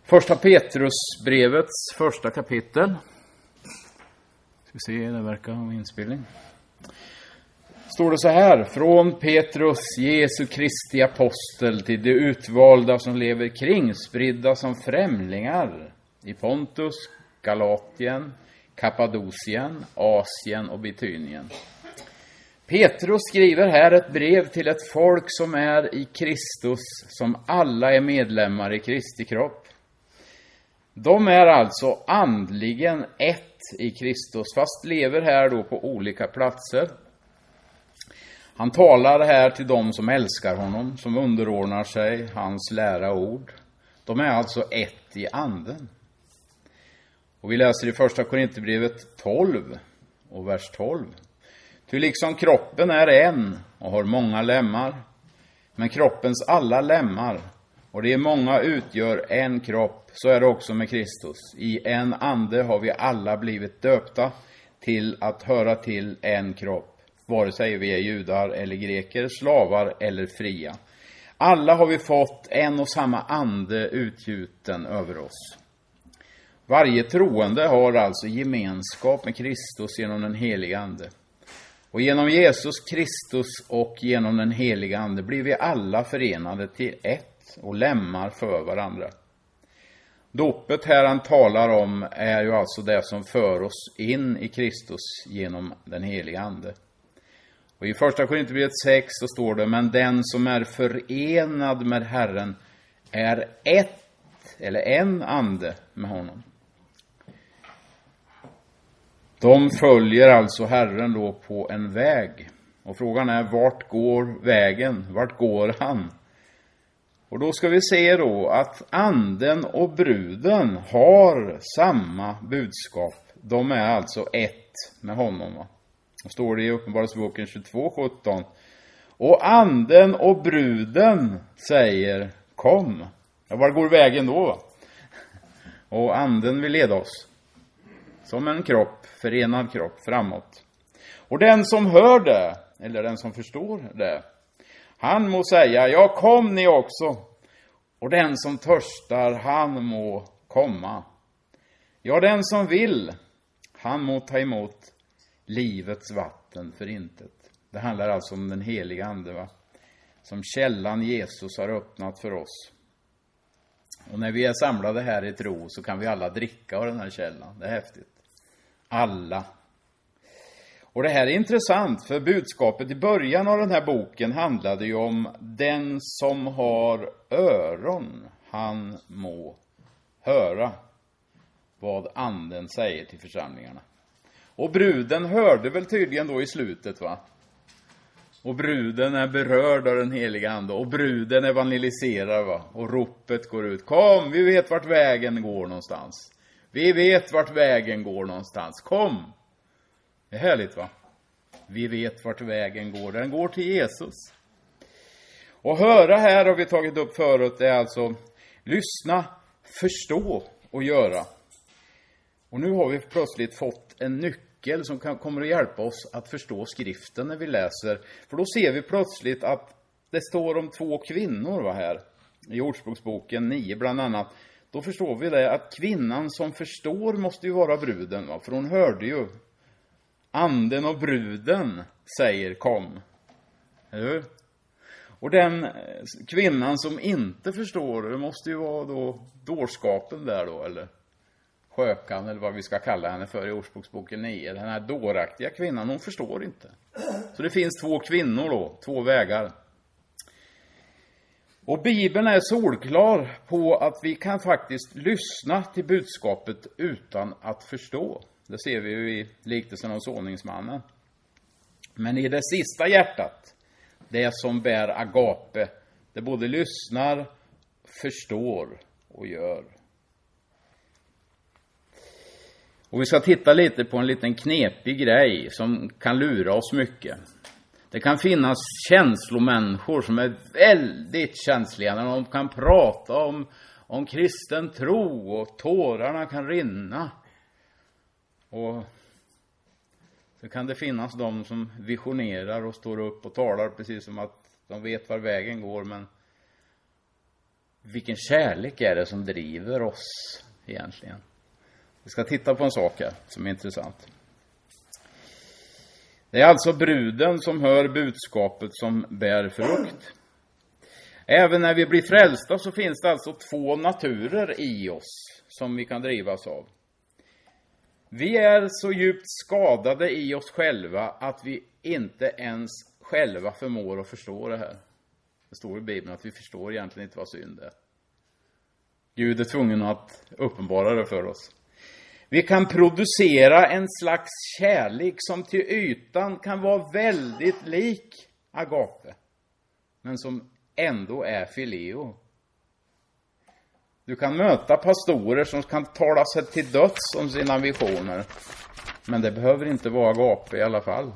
Första Petrusbrevets första kapitel. Ska vi se, det verkar ha inspelning. Står det så här: från Petrus, Jesu Kristi apostel, till de utvalda som lever kringspridda som främlingar i Pontus, Galatien, Kappadokien, Asien och Bitynien. Petrus skriver här ett brev till ett folk som är i Kristus, som alla är medlemmar i Kristi kropp. De är alltså andligen ett i Kristus, fast lever här då på olika platser. Han talar här till dem som älskar honom, som underordnar sig hans lära och ord. De är alltså ett i anden. Och vi läser i första Korinthierbrevet 12 och vers 12. Ty liksom kroppen är en och har många lemmar, men kroppens alla lemmar, och det är många utgör en kropp, så är det också med Kristus. I en ande har vi alla blivit döpta till att höra till en kropp, vare sig vi är judar eller greker, slavar eller fria. Alla har vi fått en och samma ande utgjuten över oss. Varje troende har alltså gemenskap med Kristus genom den heliga ande. Och genom Jesus Kristus och genom den heliga ande blir vi alla förenade till ett och lemmar för varandra. Dopet här han talar om är ju alltså det som för oss in i Kristus genom den heliga ande. Och i första Korinthierbrevet 6 så står det: men den som är förenad med Herren är ett eller en ande med honom. De följer alltså Herren då på en väg. Och frågan är, vart går vägen? Vart går han? Och då ska vi se då att anden och bruden har samma budskap. De är alltså ett med honom. Det står det i Uppenbarelseboken 22:17. Och anden och bruden säger: kom. Ja, var går vägen då? Och anden vill leda oss som en kropp, förenad kropp, framåt. Och den som hör det, eller den som förstår det, han må säga: ja, kom ni också. Och den som törstar, han må komma. Ja, den som vill, han må ta emot livets vatten för intet. Det handlar alltså om den heliga ande, va? Som källan Jesus har öppnat för oss. Och när vi är samlade här i tro så kan vi alla dricka av den här källan. Det är häftigt. Alla. Och det här är intressant, för budskapet i början av den här boken handlade ju om den som har öron, han må höra vad anden säger till församlingarna. Och bruden hörde väl tydligen då i slutet, va? Och bruden är berörd av den heliga ande, och bruden evangeliserar, va? Och ropet går ut: kom, vi vet vart vägen går någonstans. Vi vet vart vägen går någonstans. Kom. Det är härligt, va? Vi vet vart vägen går. Den går till Jesus. Och höra här har vi tagit upp förut. Det är alltså lyssna, förstå och göra. Och nu har vi plötsligt fått en nyckel som kommer att hjälpa oss att förstå skriften när vi läser. För då ser vi plötsligt att det står om 2 kvinnor, va, här. I Ordspråksboken 9 bland annat. Då förstår vi det, att kvinnan som förstår måste ju vara bruden, va? För hon hörde ju: anden och bruden säger kom. Eller? Och den kvinnan som inte förstår, det måste ju vara då dårskapen där då, eller skökan, eller vad vi ska kalla henne för i Ordspråksboken 9. Den här dåraktiga kvinnan, hon förstår inte. Så det finns 2 kvinnor då, 2 vägar. Och Bibeln är solklar på att vi kan faktiskt lyssna till budskapet utan att förstå. Det ser vi ju i liknelsen av såningsmannen. Men i det sista hjärtat, det som bär agape, det både lyssnar, förstår och gör. Och vi ska titta lite på en liten knepig grej som kan lura oss mycket. Det kan finnas känslomänniskor som är väldigt känsliga när de kan prata om kristen tro, och tårarna kan rinna. Och så kan det finnas de som visionerar och står upp och talar precis som att de vet var vägen går, men vilken kärlek är det som driver oss egentligen? Vi ska titta på en sak här som är intressant. Det är alltså bruden som hör budskapet som bär frukt. Även när vi blir frälsta så finns det alltså två naturer i oss som vi kan drivas av. Vi är så djupt skadade i oss själva att vi inte ens själva förmår att förstå det här. Det står i Bibeln att vi förstår egentligen inte vad synd är. Gud är tvungen att uppenbara det för oss. Vi kan producera en slags kärlek som till ytan kan vara väldigt lik agape, men som ändå är fileo. Du kan möta pastorer som kan tala sig till döds om sina visioner, men det behöver inte vara agape i alla fall.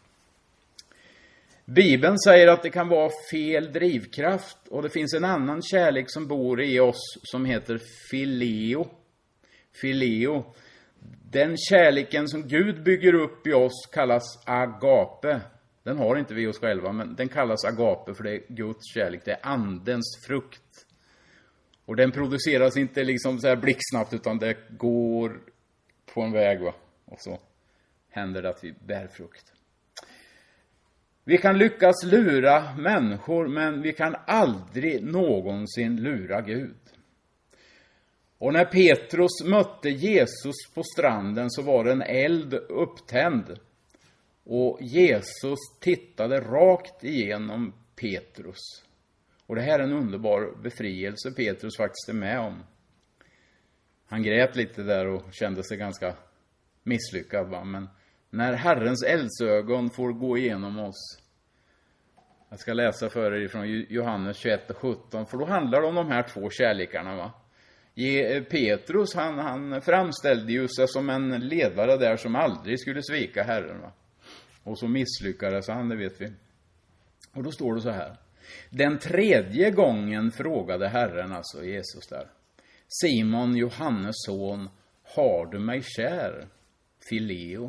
Bibeln säger att det kan vara fel drivkraft, och det finns en annan kärlek som bor i oss som heter fileo. Fileo. Den kärleken som Gud bygger upp i oss kallas agape. Den har inte vi oss själva, men den kallas agape för det är Guds kärlek. Det är andens frukt. Och den produceras inte liksom så här blixtsnabbt, utan det går på en väg, va? Och så händer det att vi bär frukt. Vi kan lyckas lura människor, men vi kan aldrig någonsin lura Gud. Och när Petrus mötte Jesus på stranden så var en eld upptänd. Och Jesus tittade rakt igenom Petrus. Och det här är en underbar befrielse Petrus faktiskt är med om. Han grät lite där och kände sig ganska misslyckad, va? Men när Herrens eldsögon får gå igenom oss. Jag ska läsa för er från Johannes 21 och 17. För då handlar det om de här två kärlekarna, va? Petrus han framställde ju sig som en ledare där som aldrig skulle svika Herren, va? Och så misslyckades han, det vet vi. Och då står det så här. Den tredje gången frågade Herren, alltså Jesus där. Simon, Johannes son, har du mig kär? Fileo.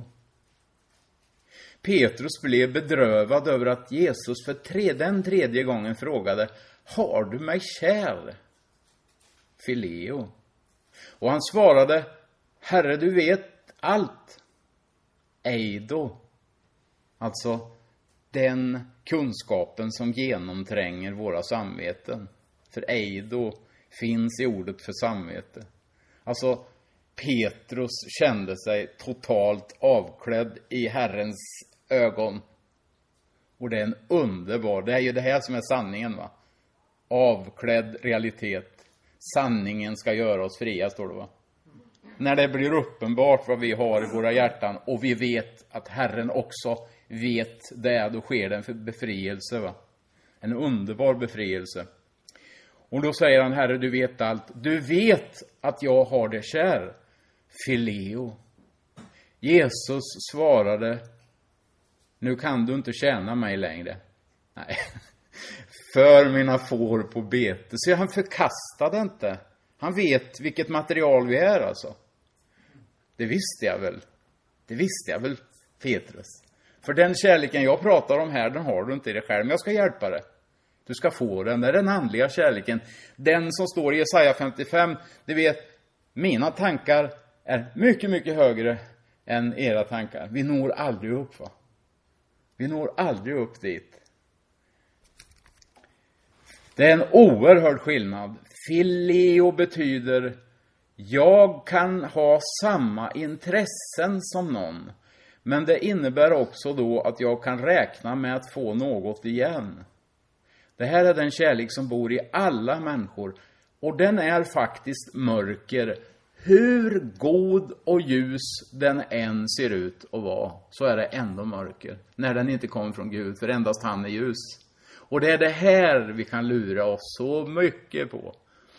Petrus blev bedrövad över att Jesus för den tredje gången frågade, har du mig kär? Fileo. Och han svarade, Herre, du vet allt. Eido. Alltså den kunskapen som genomtränger våra samveten. För eido finns i ordet för samvete. Alltså Petrus kände sig totalt avklädd i Herrens ögon. Och det är en underbar, det är ju det här som är sanningen, va? Avklädd realitet. Sanningen ska göra oss fria, står det, va? När det blir uppenbart vad vi har i våra hjärtan och vi vet att Herren också vet det, då sker det en befrielse, va? En underbar befrielse. Och då säger han, Herre, du vet allt. Du vet att jag har det kär. Fileo. Jesus svarade, nu kan du inte tjäna mig längre. Nej. För mina får på bete. Så han förkastade inte. Han vet vilket material vi är, alltså. Det visste jag väl, Petrus. För den kärleken jag pratar om här, den har du inte i dig själv. Men jag ska hjälpa dig. Du ska få den. Det är den andliga kärleken. Den som står i Jesaja 55. Du vet, mina tankar är mycket, mycket högre än era tankar. Vi når aldrig upp, va? Vi når aldrig upp dit. Det är en oerhörd skillnad. Fileo betyder jag kan ha samma intressen som någon. Men det innebär också då att jag kan räkna med att få något igen. Det här är den kärlek som bor i alla människor. Och den är faktiskt mörker. Hur god och ljus den än ser ut att vara, så är det ändå mörker. När den inte kommer från Gud, för endast han är ljus. Och det är det här vi kan lura oss så mycket på.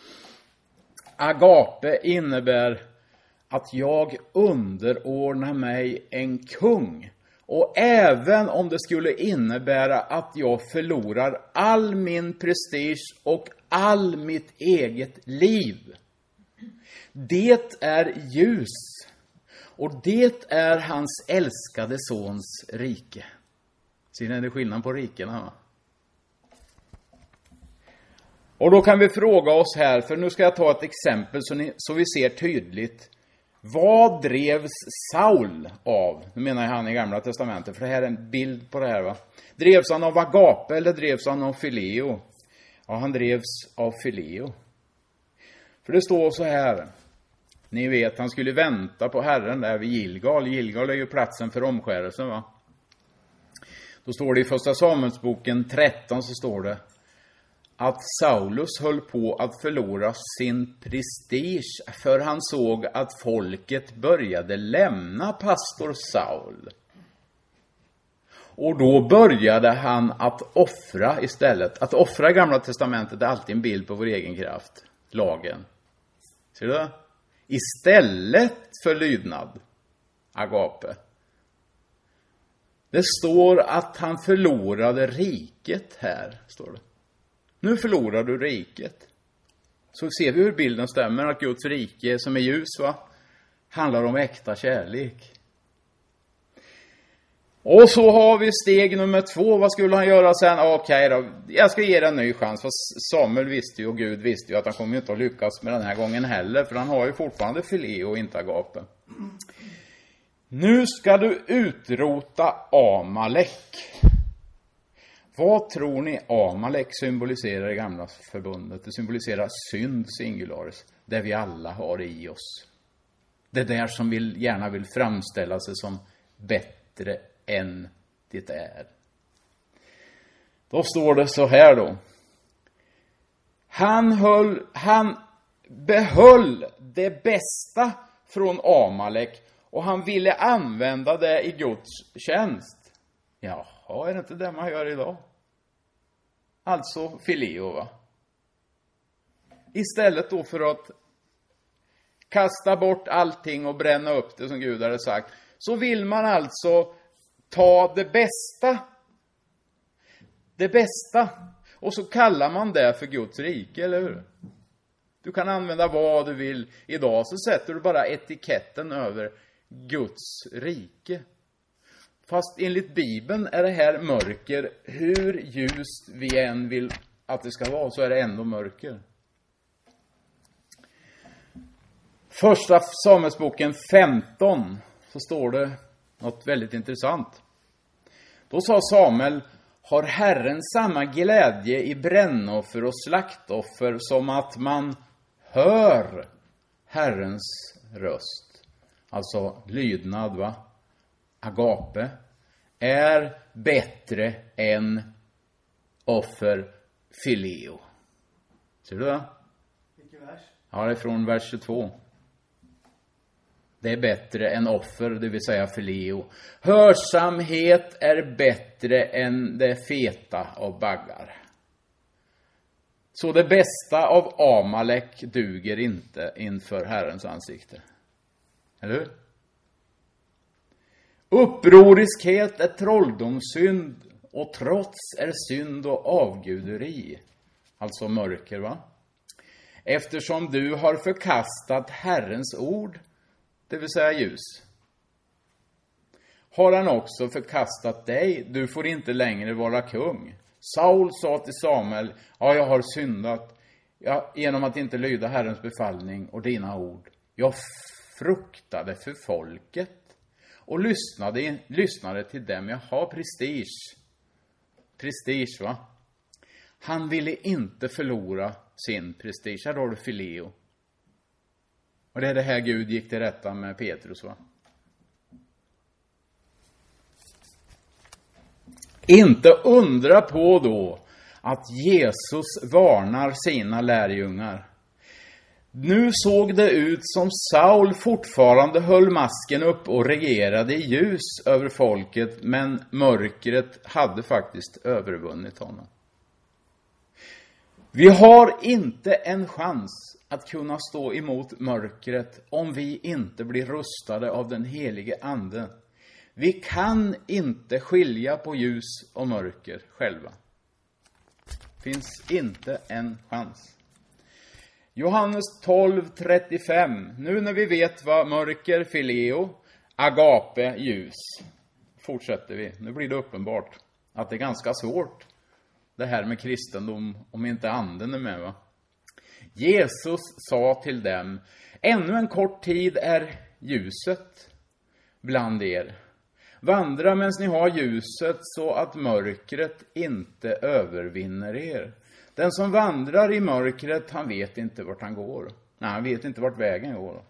Agape innebär att jag underordnar mig en kung. Och även om det skulle innebära att jag förlorar all min prestige och all mitt eget liv. Det är ljus. Och det är hans älskade sons rike. Ser ni, det är skillnad på rikena, va? Och då kan vi fråga oss här, för nu ska jag ta ett exempel så vi ser tydligt. Vad drevs Saul av? Nu menar jag han i Gamla testamentet, för det här är en bild på det här, va? Drevs han av agape eller drevs han av fileo? Ja, han drevs av fileo. För det står så här. Ni vet, han skulle vänta på Herren där vid Gilgal. Gilgal är ju platsen för omskärelsen, va? Då står det i första Samuelsboken 13, så står det att Saulus höll på att förlora sin prestige, för han såg att folket började lämna pastor Saul. Och då började han att offra istället. Att offra i Gamla testamentet är alltid en bild på vår egen kraft. Lagen. Ser du det? Istället för lydnad. Agape. Det står att han förlorade riket här, står det. Nu förlorar du riket. Så ser vi hur bilden stämmer, att Guds rike som är ljus, va, handlar om äkta kärlek. Och så har vi steg nummer 2. Vad skulle han göra sen? Okej då, jag ska ge det en ny chans. För Samuel visste ju, och Gud visste ju, att han kommer inte att lyckas med den här gången heller. För han har ju fortfarande fileo och inte agape. Nu ska du utrota Amalek. Vad tror ni Amalek symboliserar i Gamla förbundet? Det symboliserar synd singularis. Det vi alla har i oss. Det där som gärna vill framställa sig som bättre än det är. Då står det så här då. Han behöll det bästa från Amalek och han ville använda det i Guds tjänst. Jaha, är det inte det man gör idag? Alltså fileo, va? Istället då för att kasta bort allting och bränna upp det som Gud hade sagt, så vill man alltså ta det bästa. Det bästa. Och så kallar man det för Guds rike, eller hur? Du kan använda vad du vill. Idag så sätter du bara etiketten över Guds rike. Fast enligt Bibeln är det här mörker. Hur ljust vi än vill att det ska vara, så är det ändå mörker. Första Samuelsboken 15 så står det något väldigt intressant. Då sa Samuel: har Herren samma glädje i brännoffer och slaktoffer som att man hör Herrens röst? Alltså lydnad, va? Agape är bättre än offer fileo. Ser du det? Vilken vers? Ja, det är från vers 22. Det är bättre än offer, det vill säga fileo. Hörsamhet är bättre än det feta av baggar. Så det bästa av Amalek duger inte inför Herrens ansikte. Eller hur? Upproriskhet är trolldomssynd, och trots är synd och avguderi. Alltså mörker, va? Eftersom du har förkastat Herrens ord, det vill säga ljus, har han också förkastat dig. Du får inte längre vara kung. Saul sa till Samuel: jag har syndat genom att inte lyda Herrens befallning och dina ord. Jag fruktade för folket och lyssnade till dem. Jag har prestige, va? Han ville inte förlora sin prestige. Här har du fileo. Och det är det här Gud gick till rätta med Petrus, va? Inte undra på då att Jesus varnar sina lärjungar. Nu såg det ut som Saul fortfarande höll masken upp och regerade i ljus över folket, men mörkret hade faktiskt övervunnit honom. Vi har inte en chans att kunna stå emot mörkret om vi inte blir rustade av den helige ande. Vi kan inte skilja på ljus och mörker själva. Finns inte en chans. Johannes 12:35. Nu när vi vet vad mörker, fileo, agape, ljus, fortsätter vi. Nu blir det uppenbart att det är ganska svårt det här med kristendom om inte anden är med, va? Jesus sa till dem: ännu en kort tid är ljuset bland er. Vandra medan ni har ljuset så att mörkret inte övervinner er. Den som vandrar i mörkret, han vet inte vart han går. Nej, han vet inte vart vägen går.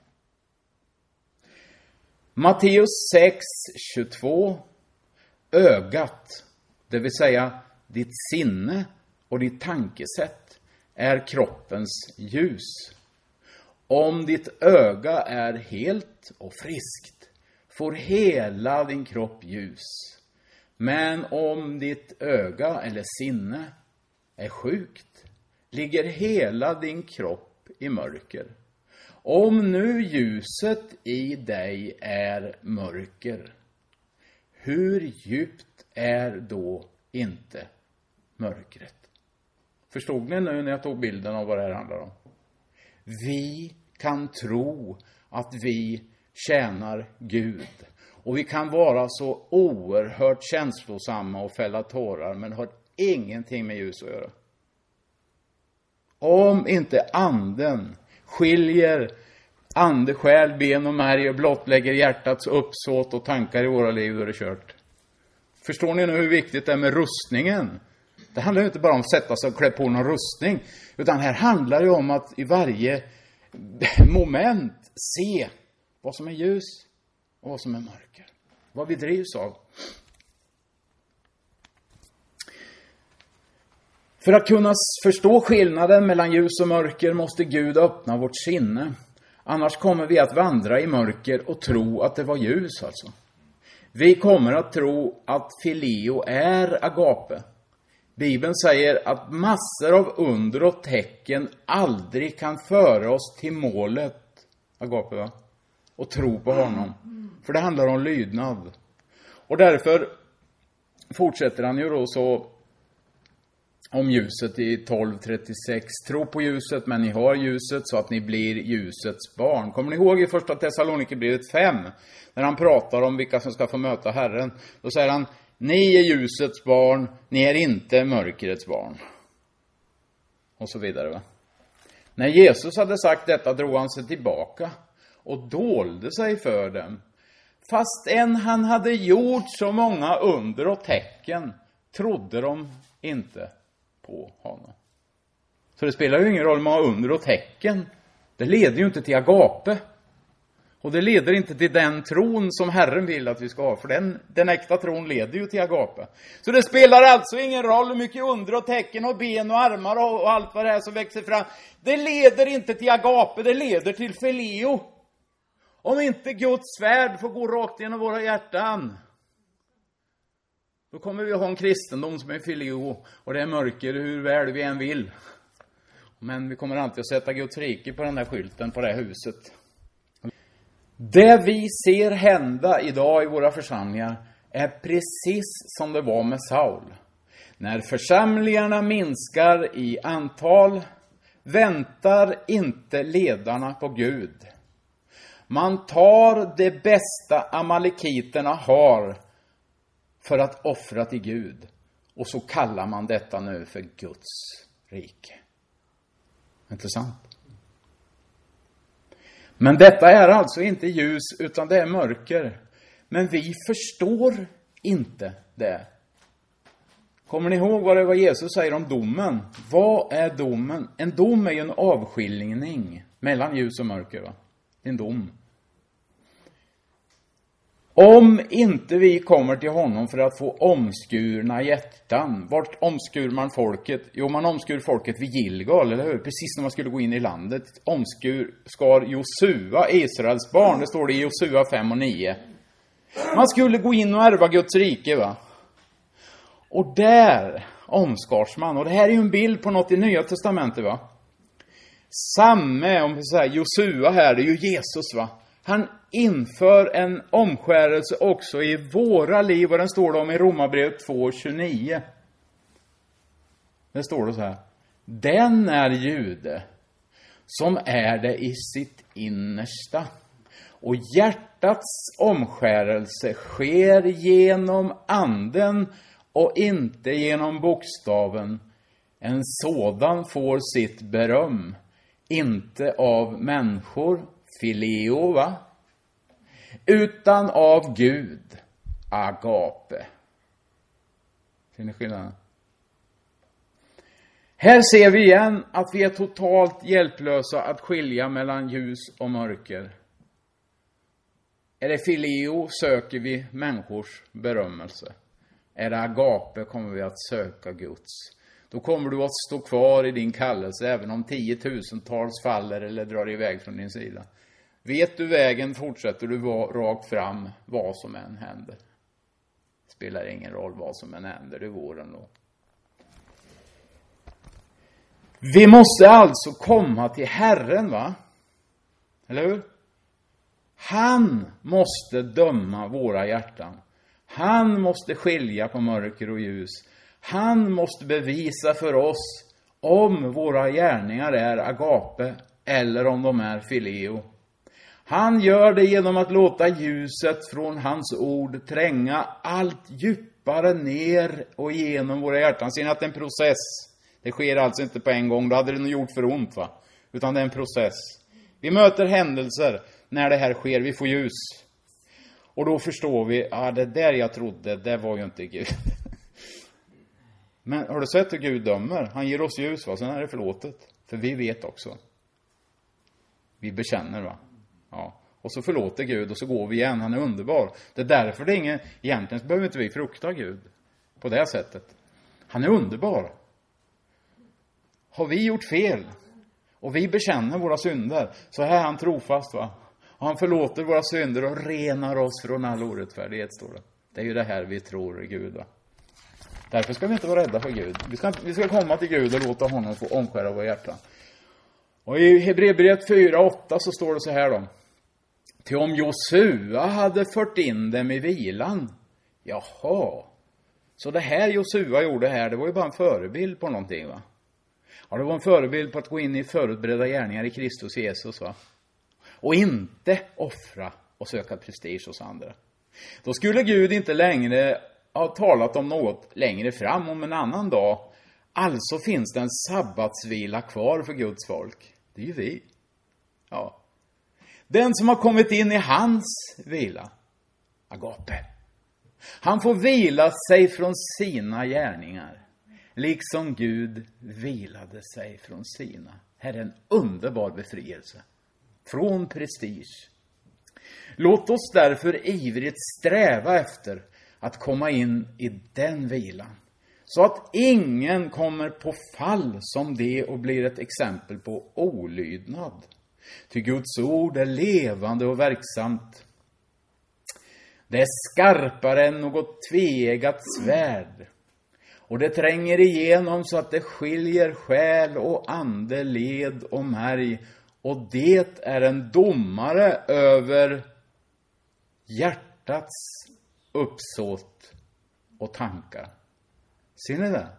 Matteus 6:22. Ögat, det vill säga ditt sinne och ditt tankesätt, är kroppens ljus. Om ditt öga är helt och friskt, får hela din kropp ljus. Men om ditt öga eller sinne är sjukt, ligger hela din kropp i mörker. Om nu ljuset i dig är mörker, hur djupt är då inte mörkret? Förstod ni nu när jag tog bilden av vad det här handlar om? Vi kan tro att vi tjänar Gud. Och vi kan vara så oerhört känslosamma och fälla tårar, men har ingenting med ljus att göra. Om inte anden skiljer ande, själ, ben och märg och blottlägger hjärtats uppsåt och tankar i våra liv, då är det kört. Förstår ni nu hur viktigt det är med rustningen? Det handlar ju inte bara om att sätta sig och klä på någon rustning, utan här handlar det om att i varje moment se vad som är ljus och vad som är mörker. Vad vi drivs av. För att kunna förstå skillnaden mellan ljus och mörker måste Gud öppna vårt sinne. Annars kommer vi att vandra i mörker och tro att det var ljus alltså. Vi kommer att tro att filio är agape. Bibeln säger att massor av under och tecken aldrig kan föra oss till målet, agape, va? Och tro på honom. För det handlar om lydnad. Och därför fortsätter han ju då så om ljuset i 12:36. Tro på ljuset, men ni har ljuset så att ni blir ljusets barn. Kommer ni ihåg i första Thessalonikerbrevet 5? När han pratar om vilka som ska få möta Herren. Då säger han: ni är ljusets barn, ni är inte mörkrets barn. Och så vidare, va? När Jesus hade sagt detta drog han sig tillbaka och dolde sig för dem. Fastän han hade gjort så många under och tecken trodde de inte på honom. Så det spelar ju ingen roll med under och tecken. Det leder ju inte till agape. Och det leder inte till den tron som Herren vill att vi ska ha. För den äkta tron leder ju till agape. Så det spelar alltså ingen roll hur mycket under och tecken och ben och armar och allt vad det är som växer fram. Det leder inte till agape, det leder till filio. Om inte Guds svärd får gå rakt genom våra hjärtan, då kommer vi att ha en kristendom som är filio. Och det är mörker hur väl vi än vill. Men vi kommer alltid att sätta Guds rike på den där skylten på det här huset. Det vi ser hända idag i våra församlingar är precis som det var med Saul. När församlingarna minskar i antal väntar inte ledarna på Gud. Man tar det bästa amalekiterna har för att offra till Gud. Och så kallar man detta nu för Guds rike. Intressant. Men detta är alltså inte ljus utan det är mörker. Men vi förstår inte det. Kommer ni ihåg vad det var Jesus säger om domen? Vad är domen? En dom är ju en avskiljning mellan ljus och mörker, va? En dom. Om inte vi kommer till honom för att få omskurna hjärtan. Vart omskur man folket? Jo, man omskur folket vid Gilgal, eller hur? Precis när man skulle gå in i landet. Skar Josua, Israels barn. Det står det i Josua 5:9. Man skulle gå in och ärva Guds rike, va? Och där omskars man. Och det här är ju en bild på något i Nya testamentet, va? Samme, om vi säger Josua här, det är ju Jesus, va? Han inför en omskärelse också i våra liv. Och den står det om i Romarbrevet 2:29. Det står det så här: den är jude som är det i sitt innersta. Och hjärtats omskärelse sker genom anden och inte genom bokstaven. En sådan får sitt beröm, inte av människor, fileo, va? Utan av Gud, agape. Ser ni skillnaden? Här ser vi igen att vi är totalt hjälplösa att skilja mellan ljus och mörker. Är det fileo söker vi människors berömmelse. Är det agape kommer vi att söka Guds. Då kommer du att stå kvar i din kallelse även om 10 000-tals faller eller drar iväg från din sida. Vet du vägen fortsätter du rakt fram vad som än händer. Spelar ingen roll vad som än händer, det går ändå. Vi måste alltså komma till Herren, va? Eller hur? Han måste döma våra hjärtan. Han måste skilja på mörker och ljus. Han måste bevisa för oss om våra gärningar är agape eller om de är fileo. Han gör det genom att låta ljuset från hans ord tränga allt djupare ner och igenom våra hjärtan. Ser ni att det är en process? Det sker alltså inte på en gång, då hade det nog gjort för ont, va? Utan det är en process. Vi möter händelser när det här sker, vi får ljus. Och då förstår vi, det där jag trodde, det var ju inte Gud. Men har du sett hur Gud dömer? Han ger oss ljus, va? Sen är det förlåtet. För vi vet också. Vi bekänner, va? Ja. Och så förlåter Gud och så går vi igen. Han är underbar. Det är därför det är ingen... Egentligen behöver inte vi frukta Gud på det sättet. Han är underbar. Har vi gjort fel och vi bekänner våra synder, så är han trofast, va? Och han förlåter våra synder och renar oss från all orättfärdighet, står det. Det är ju det här vi tror i Gud, va? Därför ska vi inte vara rädda för Gud. Vi ska komma till Gud och låta honom få omskära våra hjärtan. Och i Hebreerbrevet 4:8 så står det så här då. Till om Josua hade fört in dem i vilan. Jaha. Så det här Josua gjorde här, det var ju bara en förebild på någonting, va? Ja, det var en förebild på att gå in i förutberedda gärningar i Kristus Jesus, va? Och inte offra och söka prestige hos andra. Då skulle Gud inte längre ha talat om något längre fram om en annan dag. Alltså finns det en sabbatsvila kvar för Guds folk. Det är ju vi. Ja. Den som har kommit in i hans vila, agape. Han får vila sig från sina gärningar. Liksom Gud vilade sig från sina. Här är en underbar befrielse. Från prestige. Låt oss därför ivrigt sträva efter att komma in i den vilan. Så att ingen kommer på fall som det och blir ett exempel på olydnad. Ty Guds ord är levande och verksamt. Det är skarpare än något tveeggat svärd. Och det tränger igenom så att det skiljer själ och ande, led och märg. Och det är en domare över hjärtats uppsåt och tankar. Ser ni det?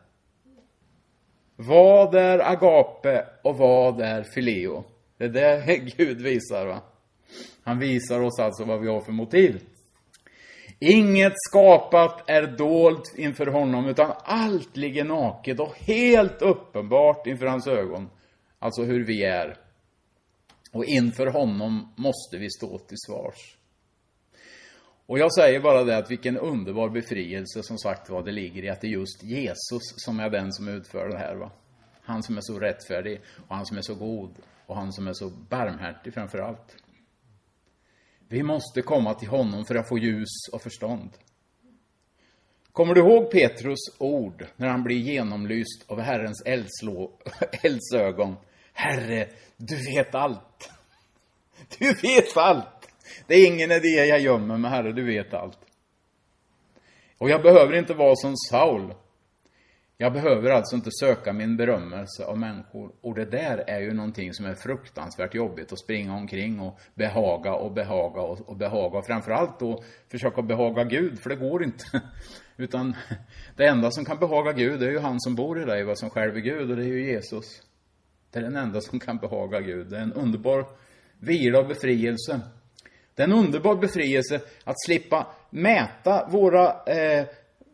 Vad är agape och vad är fileo? Det är det Gud visar, va? Han visar oss alltså vad vi har för motiv. Inget skapat är dolt inför honom, utan allt ligger naket och helt uppenbart inför hans ögon. Alltså hur vi är. Och inför honom måste vi stå till svars. Och jag säger bara det att vilken underbar befrielse som sagt vad det ligger i att det är just Jesus som är den som utför det här, va? Han som är så rättfärdig och han som är så god och han som är så barmhärtig framför allt. Vi måste komma till honom för att få ljus och förstånd. Kommer du ihåg Petrus ord när han blir genomlyst av Herrens eldsögon? Herre, du vet allt. Du vet allt. Det är ingen idé jag gömmer mig, Herre, du vet allt. Och jag behöver inte vara som Saul. Jag behöver alltså inte söka min berömmelse av människor. Och det där är ju någonting som är fruktansvärt jobbigt. Att springa omkring och behaga. Och framförallt då försöka behaga Gud. För det går inte. Utan det enda som kan behaga Gud är ju han som bor i dig. Vad som själv är Gud, och det är ju Jesus. Det är den enda som kan behaga Gud. Det är en underbar vila och befrielse. Det är en underbar befrielse att slippa mäta våra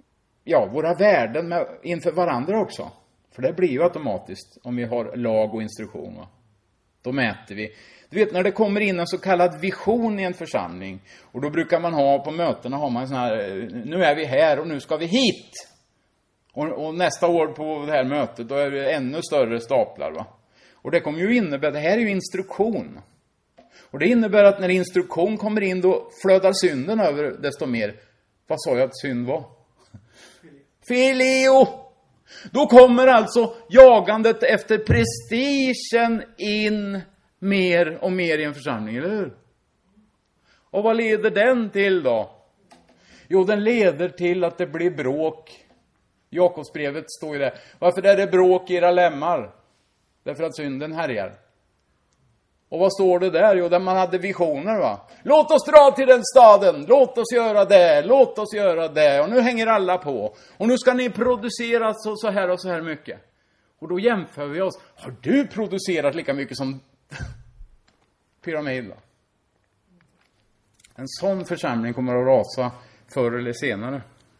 våra värden inför varandra också. För det blir ju automatiskt om vi har lag och instruktion. Va? Då mäter vi. Du vet, när det kommer in en så kallad vision i en församling. Och då brukar man ha på mötena, har man en sån här, nu är vi här och nu ska vi hit. Och nästa år på det här mötet, då är det ännu större staplar. Va? Och det kommer ju innebära, det här är ju instruktion. Och det innebär att när instruktion kommer in, då flödar synden över desto mer. Vad sa jag att synd var? Filio! Då kommer alltså jagandet efter prestigen in mer och mer i en församling, eller hur? Och vad leder den till då? Jo, den leder till att det blir bråk. Jakobsbrevet står ju där. Varför är det bråk i era lemmar? Därför att synden härjar. Och vad står det där? Jo, där man hade visioner, va? Låt oss dra till den staden. Låt oss göra det. Låt oss göra det. Och nu hänger alla på. Och nu ska ni producera så här och så här mycket. Och då jämför vi oss. Har du producerat lika mycket som pyramid, va? En sån församling kommer att rasa förr eller senare.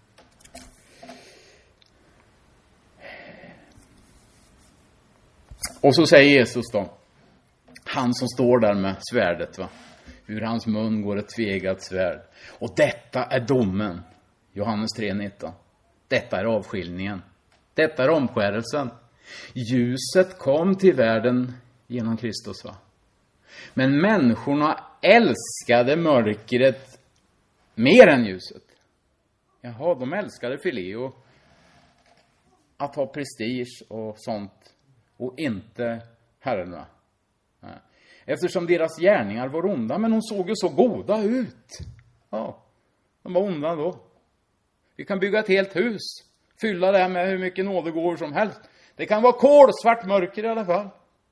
Och så säger Jesus då. Han som står där med svärdet, va? Ur hans mun går ett tvegat svärd. Och detta är domen. Johannes 3:19. Detta är avskiljningen. Detta är omskärelsen. Ljuset kom till världen genom Kristus, va? Men människorna älskade mörkret mer än ljuset. Jaha, de älskade fileo. Att ha prestige och sånt. Och inte Herren, va? Eftersom deras gärningar var onda, men hon såg ju så goda ut. Ja, de var onda då. Vi kan bygga ett helt hus. Fylla det med hur mycket nådegåvor som helst. Det kan vara kolsvart mörker i alla fall.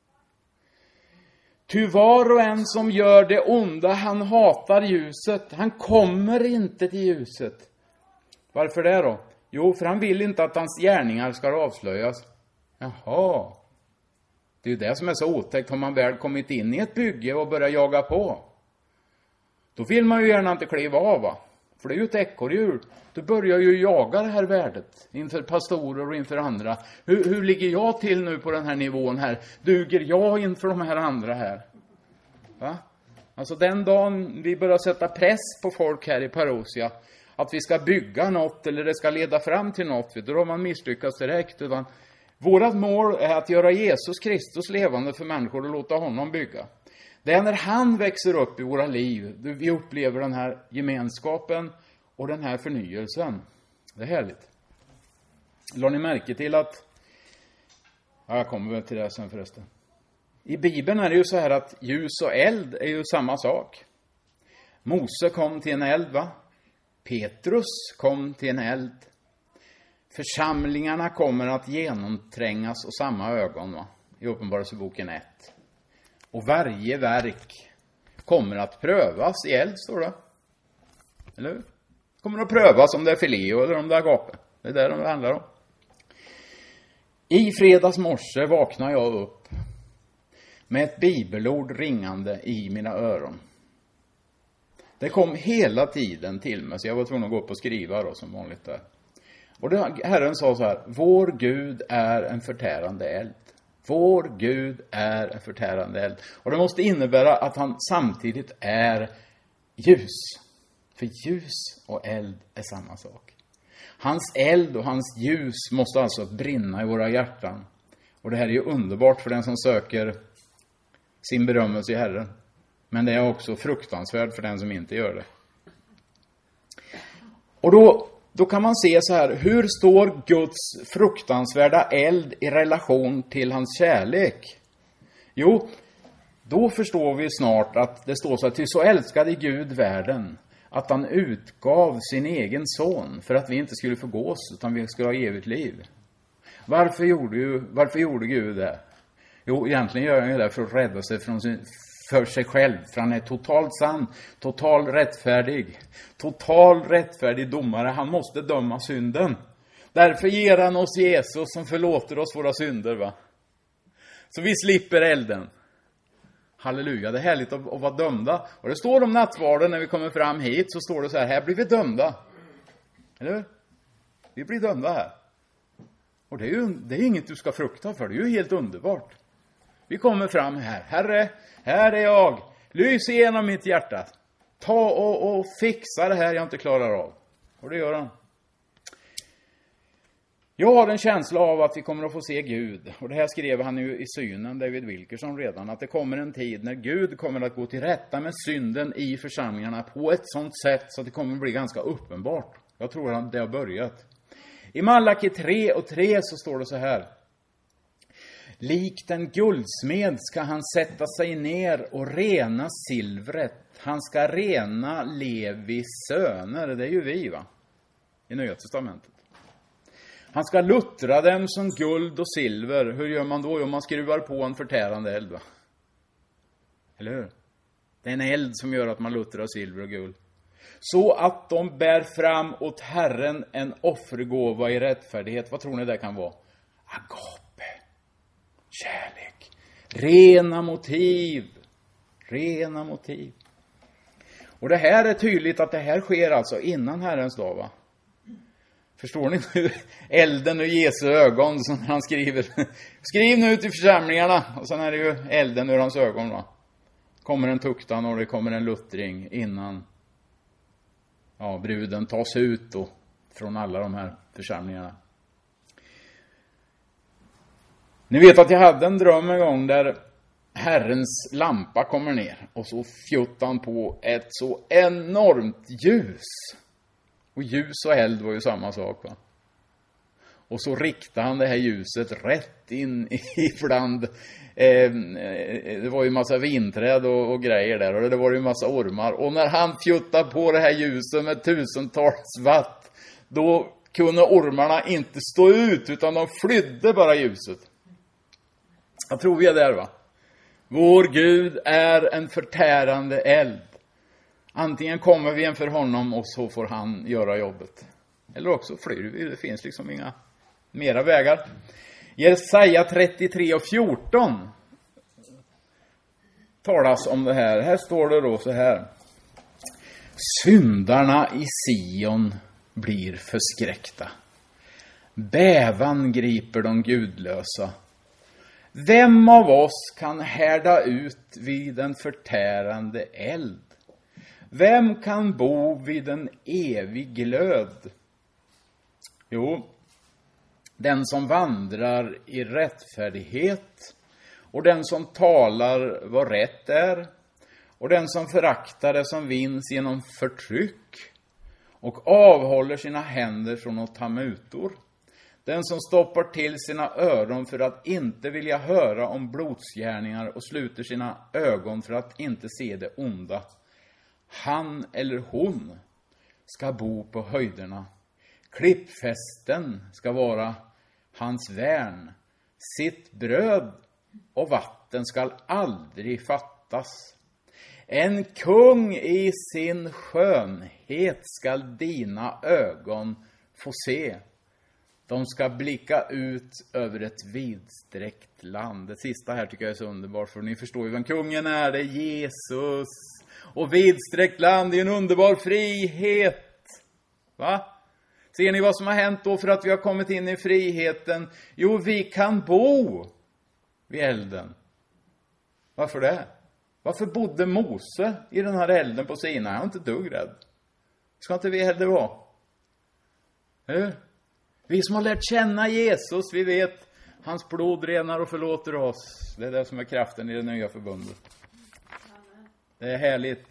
Ty var och en som gör det onda, han hatar ljuset. Han kommer inte till ljuset. Varför det då? Jo, för han vill inte att hans gärningar ska avslöjas. Jaha. Det är ju det som är så otäckt. Har man väl kommit in i ett bygge och börjar jaga på, då vill man ju gärna inte kliva av, va? För det är ju ett ekorrdjur. Du börjar ju jaga det här värdet inför pastorer och inför andra. Hur ligger jag till nu på den här nivån här? Duger jag inför de här andra här? Va? Alltså den dagen vi börjar sätta press på folk här i Parousia, att vi ska bygga något eller det ska leda fram till något, då har man misslyckats direkt. Utan vårat mål är att göra Jesus Kristus levande för människor och låta honom bygga. Det är när han växer upp i våra liv, vi upplever den här gemenskapen och den här förnyelsen. Det är härligt. Lade ni märke till att, ja, jag kommer väl till det sen förresten. I Bibeln är det ju så här att ljus och eld är ju samma sak. Mose kom till en eld, va? Petrus kom till en eld. Församlingarna kommer att genomträngas av samma ögon, va? I Uppenbarelseboken 1. Och varje verk kommer att prövas i eld, står det. Eller hur? Kommer att prövas om det är fileo eller om det är agape. Det är det det handlar om. I fredags morse vaknade jag upp med ett bibelord ringande i mina öron. Det kom hela tiden till mig, så jag var tvungen att gå upp och skriva då, som vanligt där. Och Herren sa så här: vår Gud är en förtärande eld. Vår Gud är en förtärande eld. Och det måste innebära att han samtidigt är ljus. För ljus och eld är samma sak. Hans eld och hans ljus måste alltså brinna i våra hjärtan. Och det här är ju underbart för den som söker sin berömmelse i Herren. Men det är också fruktansvärt för den som inte gör det. Och då kan man se så här: hur står Guds fruktansvärda eld i relation till hans kärlek? Jo, då förstår vi snart att det står så här: ty så älskade Gud världen att han utgav sin egen son för att vi inte skulle förgås utan vi skulle ha evigt liv. Varför gjorde Gud det? Jo, egentligen gör han ju det för att rädda sig för sig själv. För han är totalt sann, total rättfärdig domare. Han måste döma synden. Därför ger han oss Jesus som förlåter oss våra synder, va? Så vi slipper elden. Halleluja, det är härligt att vara dömda. Och det står om nattvarden när vi kommer fram hit, så står det så här: här blir vi dömda. Eller hur? vi blir dömda här. Och det är inget du ska frukta för, det är ju helt underbart. Vi kommer fram här. Herre, här är jag. Lys igenom mitt hjärta. Ta och fixa det här jag inte klarar av. Och det gör han. Jag har en känsla av att vi kommer att få se Gud. Och det här skrev han ju i synen, David Wilkerson, redan. Att det kommer en tid när Gud kommer att gå till rätta med synden i församlingarna på ett sånt sätt så att det kommer att bli ganska uppenbart. Jag tror att det har börjat. I Malaki 3:3 så står det så här. Likt en guldsmed ska han sätta sig ner och rena silvret. Han ska rena Levis söner. Det är ju vi, va? I Nya testamentet. Han ska luttra dem som guld och silver. Hur gör man då? Jo, man skruvar på en förtärande eld, va? Eller hur? Det är en eld som gör att man luttrar silver och guld. Så att de bär fram åt Herren en offergåva i rättfärdighet. Vad tror ni det kan vara? Agape. Kärlek. Rena motiv. Rena motiv. Och det här är tydligt att det här sker alltså innan Herrens dag, va? Förstår ni nu? Elden ur Jesu ögon som han skriver. Skriv nu till församlingarna. Och sen är det ju elden ur hans ögon, va? Kommer en tuktan och det kommer en luttring innan bruden tas ut då, från alla de här församlingarna. Ni vet att jag hade en dröm en gång där Herrens lampa kommer ner. Och så fjuttar han på ett så enormt ljus. Och ljus och eld var ju samma sak, va? Och så riktar han det här ljuset rätt in ibland. Det var ju massa vinträd och grejer där. Och det var ju massa ormar. Och när han fjuttade på det här ljuset med tusentals watt, då kunde ormarna inte stå ut, utan de flydde bara ljuset. Jag tror vi är där, va? Vår Gud är en förtärande eld. Antingen kommer vi inför honom och så får han göra jobbet. Eller också flyr vi. Det finns liksom inga mera vägar. Jesaja 33:14 talas om det här. Här står det då så här. Syndarna i Sion blir förskräckta. Bävan griper de gudlösa. Vem av oss kan härda ut vid en förtärande eld? Vem kan bo vid en evig glöd? Jo, den som vandrar i rättfärdighet och den som talar vad rätt är och den som föraktar det som vinns genom förtryck och avhåller sina händer från att ta mutor. Den som stoppar till sina öron för att inte vilja höra om blodsgärningar och sluter sina ögon för att inte se det onda. Han eller hon ska bo på höjderna. Klippfästen ska vara hans värn. Sitt bröd och vatten ska aldrig fattas. En kung i sin skönhet ska dina ögon få se. De ska blicka ut över ett vidsträckt land. Det sista här tycker jag är så underbart, för ni förstår ju vem kungen är. Det är Jesus. Och vidsträckt land är en underbar frihet. Va? Ser ni vad som har hänt då för att vi har kommit in i friheten? Jo, vi kan bo vid elden. Varför det? Varför bodde Mose i den här elden på Sinai? Jag är inte dugg rädd. Ska inte vi heller vara? Hur? Vi som har lärt känna Jesus, vi vet hans blod renar och förlåter oss. Det är det som är kraften i det nya förbundet. Det är härligt.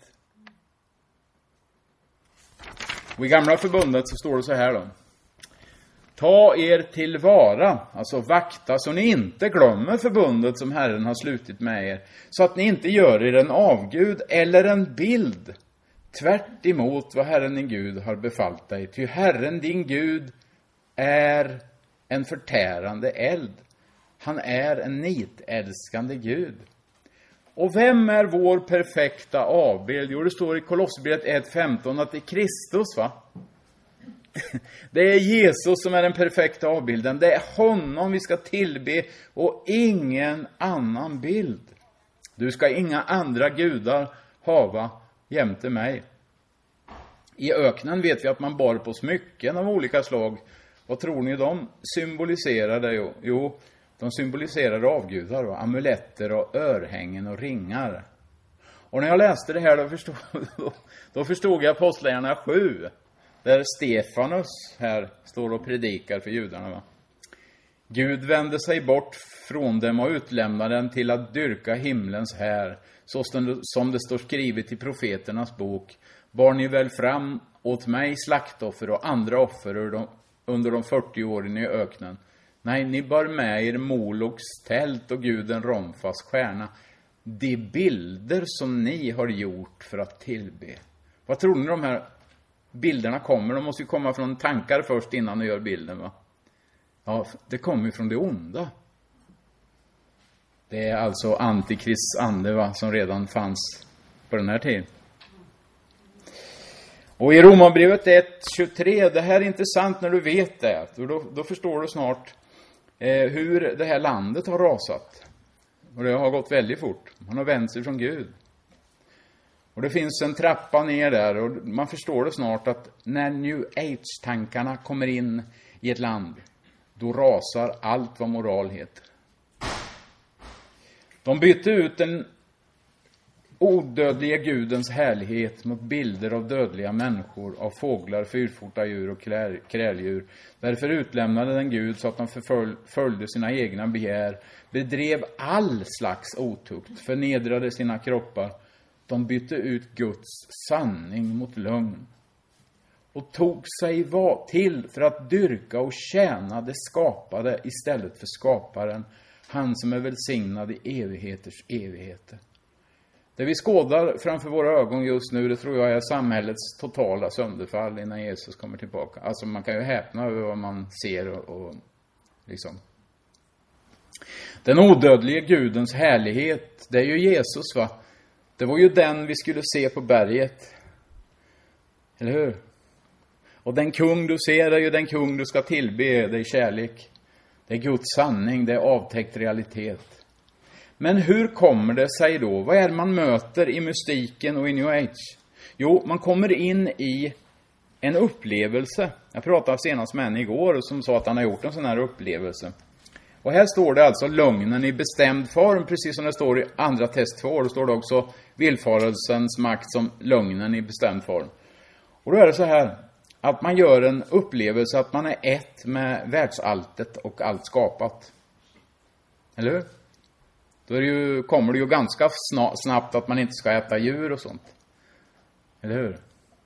Och i gamla förbundet så står det så här då. Ta er tillvara, alltså vakta så ni inte glömmer förbundet som Herren har slutit med er. Så att ni inte gör er en avgud eller en bild. Tvärt emot vad Herren din Gud har befallt dig. Ty Herren din Gud är en förtärande eld. Han är en nitälskande Gud. Och vem är vår perfekta avbild? Jo, det står i Kolosserbrevet 1:15 att det är Kristus, va? Det är Jesus som är den perfekta avbilden. Det är honom vi ska tillbe och ingen annan bild. Du ska inga andra gudar hava jämte mig. I öknen vet vi att man bar på smycken av olika slag. vad tror ni de symboliserade? Jo, de symboliserade avgudar, amuletter och örhängen och ringar. Och när jag läste det här då förstod jag Apostlagärningarna 7. Där Stefanus här står och predikar för judarna. Va? Gud vände sig bort från dem och utlämnade dem till att dyrka himlens här. Så som det står skrivet i profeternas bok. Bar ni väl fram åt mig slaktoffer och andra offer under de 40 åren i öknen. Nej, ni bar med er Moloks tält och guden Romfas stjärna. De bilder som ni har gjort för att tillbe. Vad tror ni de här bilderna kommer? De måste ju komma från tankar först innan de gör bilden, va? Ja, det kommer ju från det onda. Det är alltså antikrists ande, va, som redan fanns på den här tiden. Och i Romarbrevet 1:23, det här är intressant när du vet det. Då förstår du snart hur det här landet har rasat. Och det har gått väldigt fort. Man har vänt sig från Gud. Och det finns en trappa ner där. Och man förstår det snart att när New Age-tankarna kommer in i ett land, då rasar allt vad moral heter. De bytte ut den odödliga Gudens härlighet mot bilder av dödliga människor, av fåglar, fyrfota djur och kräldjur. Därför utlämnade den Gud så att de följde sina egna begär, bedrev all slags otukt, förnedrade sina kroppar. De bytte ut Guds sanning mot lögn och tog sig till för att dyrka och tjäna det skapade istället för skaparen, han som är välsignad i evigheters evigheter. Det vi skådar framför våra ögon just nu, det tror jag är samhällets totala sönderfall innan Jesus kommer tillbaka. Alltså man kan ju häpna över vad man ser och liksom. Den odödliga Gudens härlighet, det är ju Jesus, va? Det var ju den vi skulle se på berget. Eller hur? Och den kung du ser är ju den kung du ska tillbe, det är kärlek. Det är Guds sanning, det är avtäckt realitet. Men hur kommer det sig då? Vad är det man möter i mystiken och i New Age? Jo, man kommer in i en upplevelse. Jag pratade senast med en igår som sa att han har gjort en sån här upplevelse. Och här står det alltså lögnen i bestämd form, precis som det står i andra test 2. Då står det också villfarelsens makt som lögnen i bestämd form. Och då är det så här att man gör en upplevelse att man är ett med världsalltet och allt skapat. Eller hur? Då kommer det ju ganska snabbt att man inte ska äta djur och sånt. Eller hur?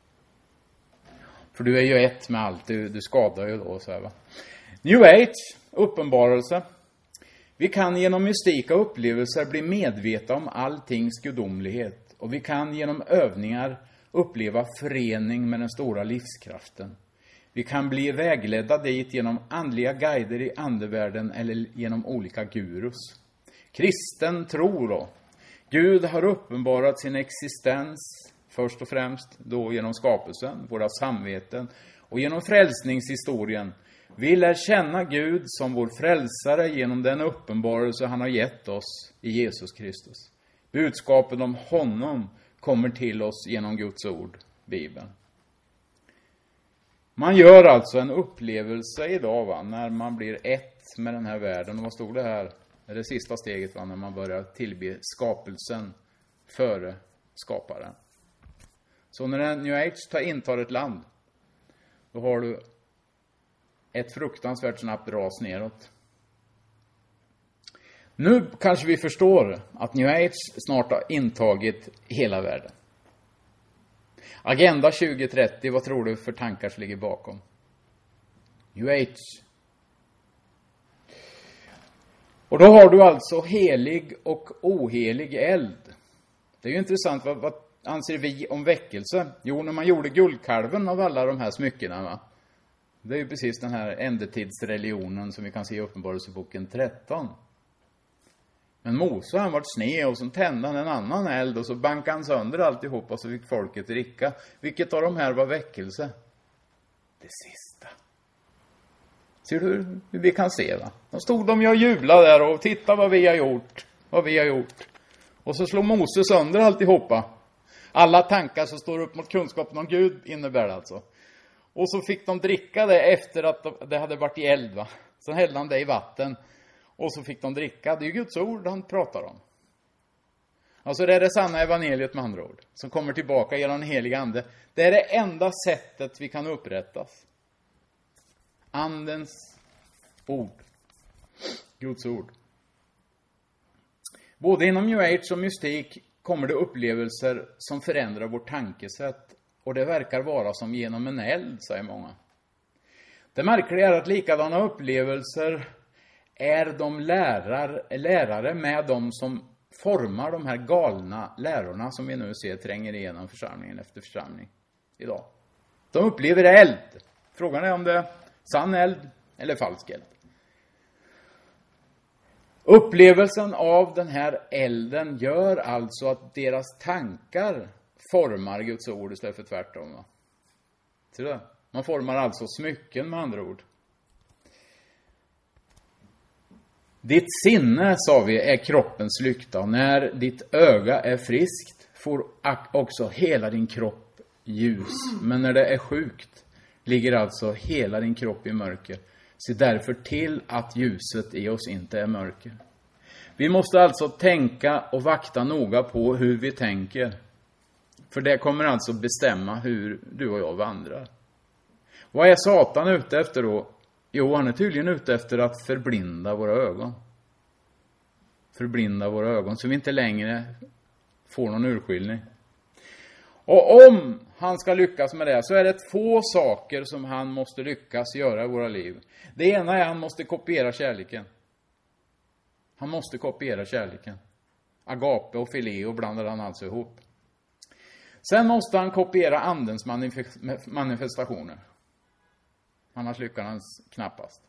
För du är ju ett med allt. Du skadar ju då så här, va? New Age, uppenbarelse. Vi kan genom mystika upplevelser bli medvetna om alltings gudomlighet. Och vi kan genom övningar uppleva förening med den stora livskraften. Vi kan bli vägledda dit genom andliga guider i andevärlden eller genom olika gurus. Kristen tro då. Gud har uppenbarat sin existens först och främst då genom skapelsen, våra samveten och genom frälsningshistorien. Vi lär känna Gud som vår frälsare genom den uppenbarelse han har gett oss i Jesus Kristus. Budskapet om honom kommer till oss genom Guds ord, Bibeln. Man gör alltså en upplevelse idag, va, när man blir ett med den här världen. Och vad stod det här? Det är det sista steget, va, när man börjar tillbe skapelsen före skaparen. Så när en New Age intar ett land, då har du ett fruktansvärt snabbt ras neråt. Nu kanske vi förstår att New Age snart har intagit hela världen. Agenda 2030, vad tror du för tankar som ligger bakom? New Age. Och då har du alltså helig och ohelig eld. Det är ju intressant, vad anser vi om väckelse? Jo, när man gjorde guldkalven av alla de här smyckena, va? Det är ju precis den här ändetidsreligionen som vi kan se i Uppenbarelseboken 13. Men Mose, han var sned och så tände han en annan eld och så bankade han sönder alltihop och så fick folket dricka. Vilket av de här var väckelse? Det sista. Ser du hur vi kan se, va? Då stod de ju och jublade där och titta vad vi har gjort. Vad vi har gjort. Och så slår Mose sönder alltihopa. Alla tankar som står upp mot kunskapen om Gud innebär det alltså. Och så fick de dricka det efter att det hade varit i eld, va. Så hällde han det i vatten. Och så fick de dricka. Det är ju Guds ord han pratar om. Alltså det är det sanna evangeliet med andra ord. Som kommer tillbaka genom den heliga ande. Det är det enda sättet vi kan upprättas. Andens ord. Guds ord. Både inom New Age och mystik kommer det upplevelser som förändrar vårt tankesätt. Och det verkar vara som genom en eld, säger många. Det märkliga är att likadana upplevelser är de lärare med dem som formar de här galna lärorna som vi nu ser tränger igenom församlingen efter församling idag. De upplever eld. Frågan är om det är sann eld eller falsk eld. Upplevelsen av den här elden gör alltså att deras tankar formar Guds ord istället för tvärtom. Va? Ser du det? Man formar alltså smycken med andra ord. Ditt sinne, sa vi, är kroppens lykta. Och när ditt öga är friskt får också hela din kropp ljus. Men när det är sjukt ligger alltså hela din kropp i mörker. Se därför till att ljuset i oss inte är mörker. Vi måste alltså tänka och vakta noga på hur vi tänker. För det kommer alltså bestämma hur du och jag vandrar. Vad är Satan ute efter då? Jo, han är tydligen ute efter att förblinda våra ögon. Förblinda våra ögon så vi inte längre får någon urskiljning. Och om han ska lyckas med det så är det två saker som han måste lyckas göra i våra liv. Det ena är att han måste kopiera kärleken. Han måste kopiera kärleken. Agape och fileo blandar han alltså ihop. Sen måste han kopiera andens manifestationer. Annars lyckas han knappast.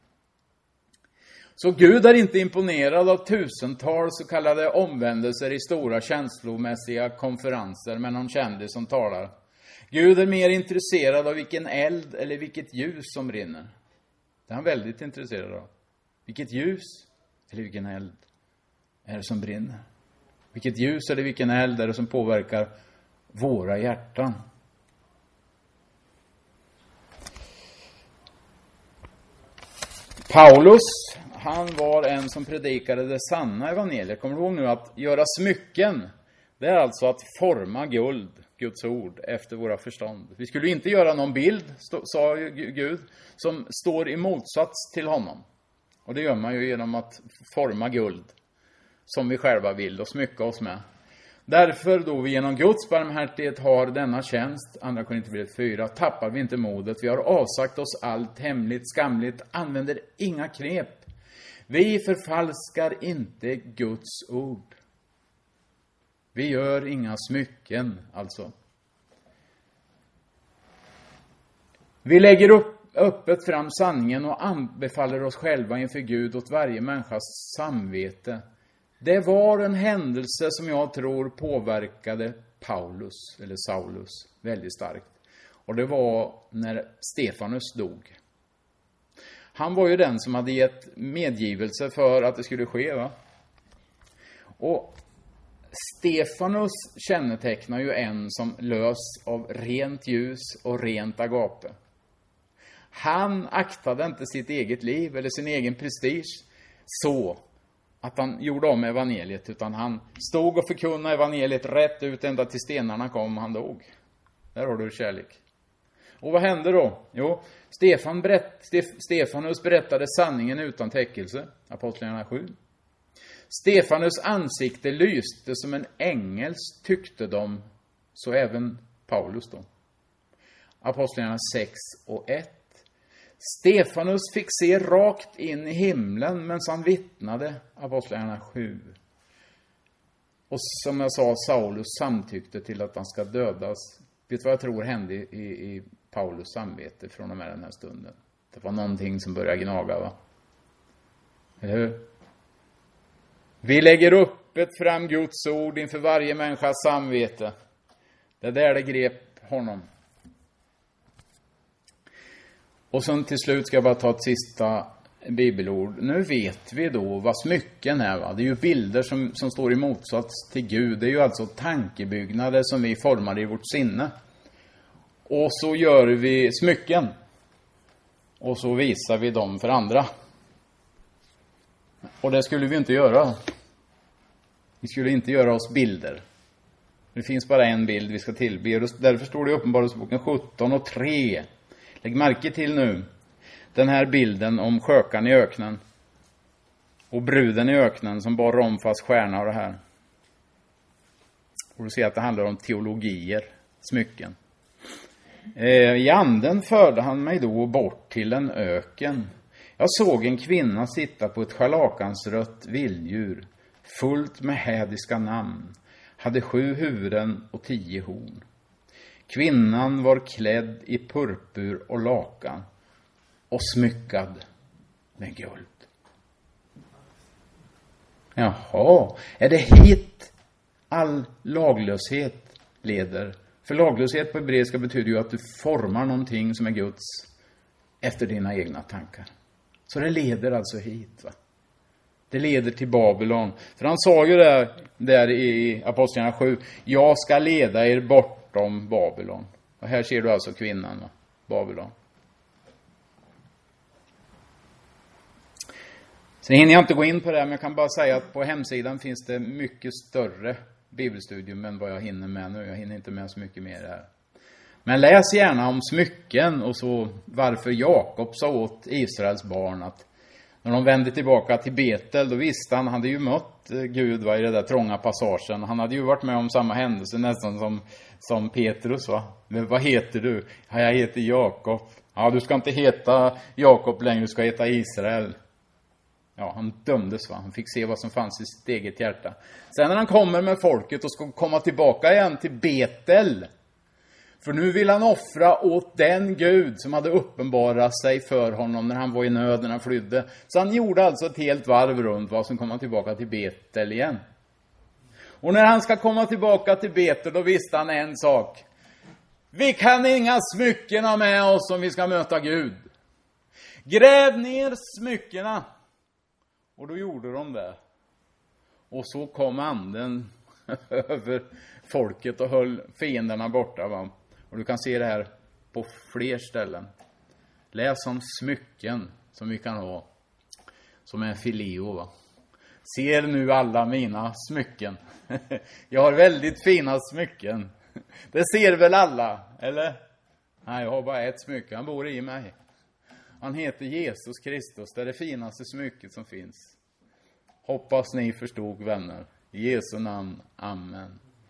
Så Gud är inte imponerad av tusentals så kallade omvändelser i stora känslomässiga konferenser med någon kändis som talar. Gud är mer intresserad av vilken eld eller vilket ljus som brinner. Det är han väldigt intresserad av. Vilket ljus eller vilken eld är det som brinner? Vilket ljus eller vilken eld är det som påverkar våra hjärtan? Paulus, han var en som predikade det sanna evangeliet. Kommer du ihåg nu att göra smycken? Det är alltså att forma guld, Guds ord, efter våra förstånd. Vi skulle inte göra någon bild, sa Gud, som står i motsats till honom. Och det gör man ju genom att forma guld som vi själva vill och smycka oss med. Därför då vi genom Guds barmhärtighet har denna tjänst, 2 Korinthierbrevet 4, tappar vi inte modet. Vi har avsagt oss allt hemligt, skamligt, använder inga knep. Vi förfalskar inte Guds ord. Vi gör inga smycken, alltså. Vi lägger öppet fram sanningen och anbefaller oss själva inför Gud åt varje människas samvete. Det var en händelse som jag tror påverkade Paulus, eller Saulus, väldigt starkt. Och det var när Stefanus dog. Han var ju den som hade gett medgivelse för att det skulle ske, va? Och Stefanus kännetecknar ju en som lös av rent ljus och rent agape. Han aktade inte sitt eget liv eller sin egen prestige så att han gjorde om evangeliet, utan han stod och förkunnade evangeliet rätt ut ända till stenarna kom och han dog. Där har du kärlek. Och vad hände då? Jo, Stefanus berättade sanningen utan täckelse. Apostlagärningarna 7. Stefanus ansikte lyste som en ängels, tyckte de, så även Paulus då. Apostlagärningarna 6 och 1. Stefanus fick se rakt in i himlen medan han vittnade. Apostlagärningarna 7. Och som jag sa, Saulus samtyckte till att han ska dödas. Vet du vad jag tror hände i Paulus samvete från och med den här stunden? Det var någonting som började gnaga, va? Eller hur? Vi lägger öppet fram Guds ord inför varje människas samvete. Det där det grep honom. Och sen till slut ska jag bara ta ett sista bibelord. Nu vet vi då vad smycken är, va? Det är ju bilder som står i motsats till Gud. Det är ju alltså tankebyggnader som vi formar i vårt sinne. Och så gör vi smycken. Och så visar vi dem för andra. Och det skulle vi inte göra. Vi skulle inte göra oss bilder. Det finns bara en bild vi ska tillbe. Och därför står det i Uppenbarelseboken 17:3. Lägg märke till nu den här bilden om skökan i öknen. Och bruden i öknen som bar om fast stjärna och det här. Och du ser att det handlar om teologier, smycken. I anden förde han mig då bort till en öken. Jag såg en kvinna sitta på ett scharlakansrött vilddjur, fullt med hädiska namn. Hade 7 huvuden och 10 horn. Kvinnan var klädd i purpur och lakan och smyckad med guld. Jaha, är det hit all laglöshet leder? För laglöshet på hebreiska betyder ju att du formar någonting som är Guds efter dina egna tankar. Så det leder alltså hit, va? Det leder till Babylon. För han sa ju det där i Apostlarna 7. Jag ska leda er bortom Babylon. Och här ser du alltså kvinnan, va? Babylon. Sen hinner jag inte gå in på det, men jag kan bara säga att på hemsidan finns det mycket större bibelstudium än vad jag hinner med nu. Jag hinner inte med så mycket mer här. Men läs gärna om smycken och så varför Jakob sa åt Israels barn att när de vände tillbaka till Betel, då visste han hade ju mött Gud, va, i den där trånga passagen. Han hade ju varit med om samma händelse nästan som Petrus, va. Men vad heter du? Ja, jag heter Jakob. Ja, du ska inte heta Jakob längre, du ska heta Israel. Ja, han dömdes, va. Han fick se vad som fanns i sitt eget hjärta. Sen när han kommer med folket och ska komma tillbaka igen till Betel. För nu vill han offra åt den Gud som hade uppenbarat sig för honom när han var i nöd, när han flydde. Så han gjorde alltså ett helt varv runt vad som kom tillbaka till Betel igen. Och när han ska komma tillbaka till Betel, då visste han en sak. Vi kan inga smycken ha med oss om vi ska möta Gud. Gräv ner smyckena. Och då gjorde de det. Och så kom anden över folket och höll fienderna borta, va? Och du kan se det här på fler ställen. Läs om smycken som vi kan ha. Som en fileo, va? Ser nu alla mina smycken. Jag har väldigt fina smycken. Det ser väl alla, eller? Nej, jag har bara ett smycke. Han bor i mig. Han heter Jesus Kristus. Det är det finaste smycket som finns. Hoppas ni förstod, vänner. I Jesu namn. Amen.